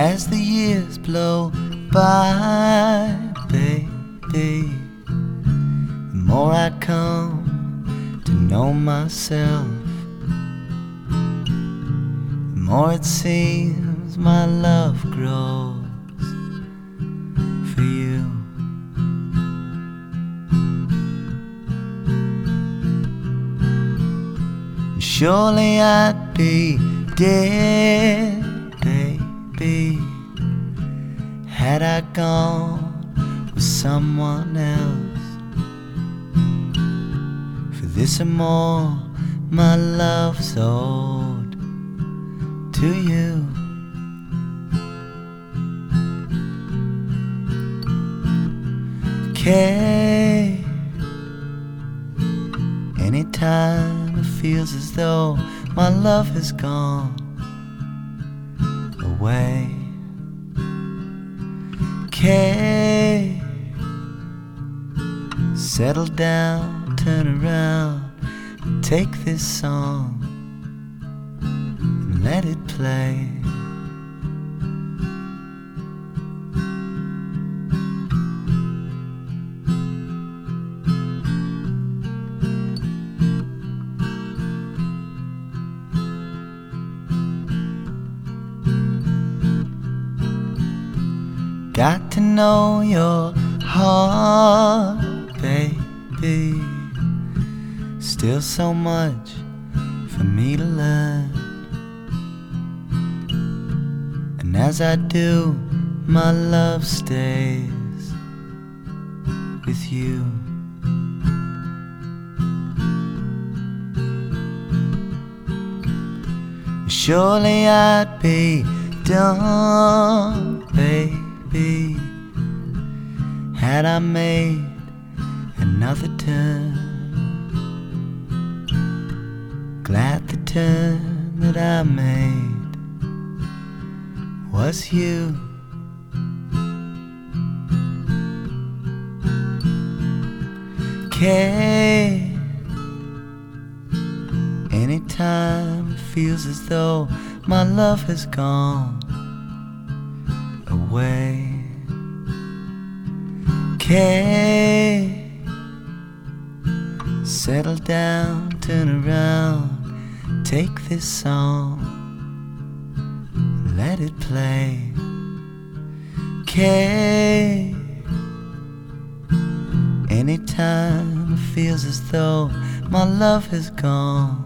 as the years blow by, baby, the more I come to know myself, the more it seems my love grows for you. And surely I'd be dead, baby, had I gone with someone else. For this and more my love's owed to you. Okay, anytime it feels as though my love has gone away. Okay, settle down, turn around, and take this song and let it play. Got to know your heart, baby. Still so much for me to learn. And as I do, my love stays with you. Surely I'd be done, baby, had I made another turn. Glad the turn that I made was you. Okay, anytime it feels as though my love has gone away. Okay, settle down, turn around, take this song, let it play. Okay, anytime it feels as though my love has gone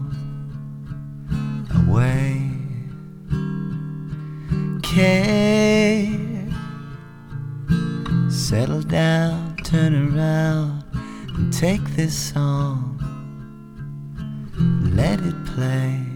away. Okay, settle down, turn around, and take this song, let it play.